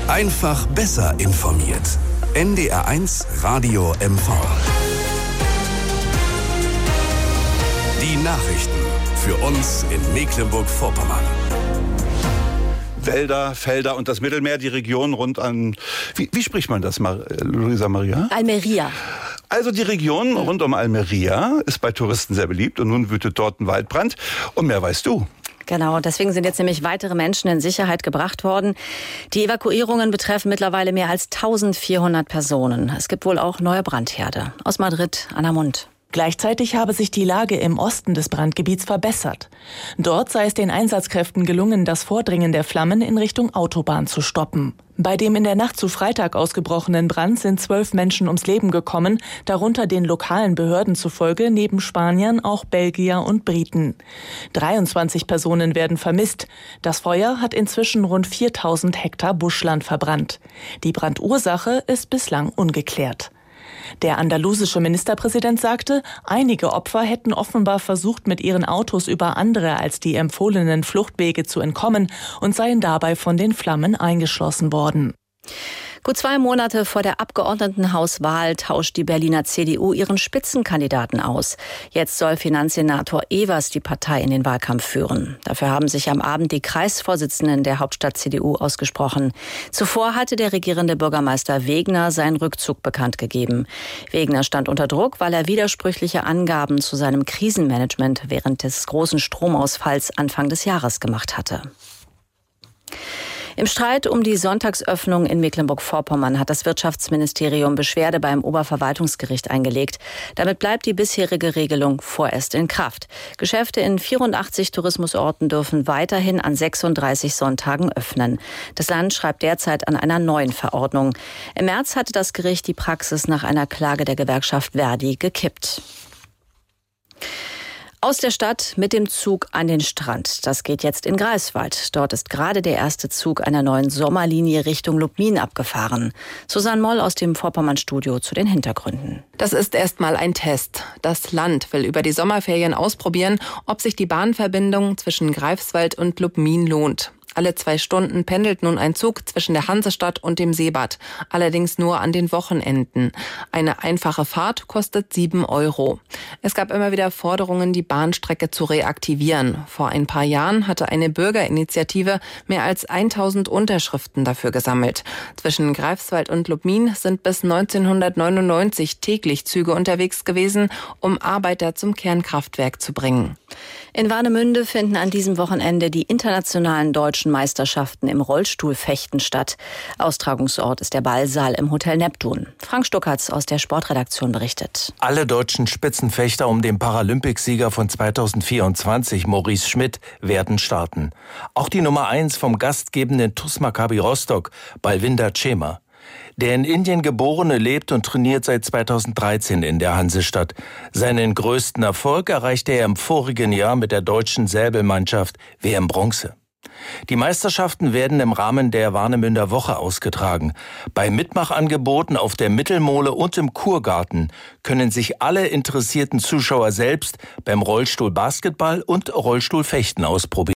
Einfach besser informiert. NDR1 Radio MV. Die Nachrichten für uns in Mecklenburg-Vorpommern. Wälder, Felder und das Mittelmeer, die Region rund an... Wie spricht man das, Luisa Maria? Almería. Also die Region rund um Almería ist bei Touristen sehr beliebt und nun wütet dort ein Waldbrand. Und mehr weißt du. Genau, deswegen sind jetzt nämlich weitere Menschen in Sicherheit gebracht worden. Die Evakuierungen betreffen mittlerweile mehr als 1400 Personen. Es gibt wohl auch neue Brandherde. Aus Madrid, Anna Mund. Gleichzeitig habe sich die Lage im Osten des Brandgebiets verbessert. Dort sei es den Einsatzkräften gelungen, das Vordringen der Flammen in Richtung Autobahn zu stoppen. Bei dem in der Nacht zu Freitag ausgebrochenen Brand sind 12 Menschen ums Leben gekommen, darunter den lokalen Behörden zufolge neben Spaniern auch Belgier und Briten. 23 Personen werden vermisst. Das Feuer hat inzwischen rund 4000 Hektar Buschland verbrannt. Die Brandursache ist bislang ungeklärt. Der andalusische Ministerpräsident sagte, einige Opfer hätten offenbar versucht, mit ihren Autos über andere als die empfohlenen Fluchtwege zu entkommen und seien dabei von den Flammen eingeschlossen worden. Gut 2 Monate vor der Abgeordnetenhauswahl tauscht die Berliner CDU ihren Spitzenkandidaten aus. Jetzt soll Finanzsenator Evers die Partei in den Wahlkampf führen. Dafür haben sich am Abend die Kreisvorsitzenden der Hauptstadt-CDU ausgesprochen. Zuvor hatte der regierende Bürgermeister Wegner seinen Rückzug bekannt gegeben. Wegner stand unter Druck, weil er widersprüchliche Angaben zu seinem Krisenmanagement während des großen Stromausfalls Anfang des Jahres gemacht hatte. Im Streit um die Sonntagsöffnung in Mecklenburg-Vorpommern hat das Wirtschaftsministerium Beschwerde beim Oberverwaltungsgericht eingelegt. Damit bleibt die bisherige Regelung vorerst in Kraft. Geschäfte in 84 Tourismusorten dürfen weiterhin an 36 Sonntagen öffnen. Das Land schreibt derzeit an einer neuen Verordnung. Im März hatte das Gericht die Praxis nach einer Klage der Gewerkschaft Verdi gekippt. Aus der Stadt mit dem Zug an den Strand. Das geht jetzt in Greifswald. Dort ist gerade der erste Zug einer neuen Sommerlinie Richtung Lubmin abgefahren. Susanne Moll aus dem Vorpommern-Studio zu den Hintergründen. Das ist erstmal ein Test. Das Land will über die Sommerferien ausprobieren, ob sich die Bahnverbindung zwischen Greifswald und Lubmin lohnt. Alle 2 Stunden pendelt nun ein Zug zwischen der Hansestadt und dem Seebad, allerdings nur an den Wochenenden. Eine einfache Fahrt kostet 7 €. Es gab immer wieder Forderungen, die Bahnstrecke zu reaktivieren. Vor ein paar Jahren hatte eine Bürgerinitiative mehr als 1000 Unterschriften dafür gesammelt. Zwischen Greifswald und Lubmin sind bis 1999 täglich Züge unterwegs gewesen, um Arbeiter zum Kernkraftwerk zu bringen. In Warnemünde finden an diesem Wochenende die internationalen deutschen Meisterschaften im Rollstuhlfechten statt. Austragungsort ist der Ballsaal im Hotel Neptun. Frank Stuckertz aus der Sportredaktion berichtet. Alle deutschen Spitzenfechter um den Paralympicsieger von 2024, Maurice Schmidt, werden starten. Auch die Nummer 1 vom gastgebenden TuS Maccabi Rostock, Balwinder Cema. Der in Indien geborene lebt und trainiert seit 2013 in der Hansestadt. Seinen größten Erfolg erreichte er im vorigen Jahr mit der deutschen Säbelmannschaft WM Bronze. Die Meisterschaften werden im Rahmen der Warnemünder Woche ausgetragen. Bei Mitmachangeboten auf der Mittelmole und im Kurgarten können sich alle interessierten Zuschauer selbst beim Rollstuhlbasketball und Rollstuhlfechten ausprobieren.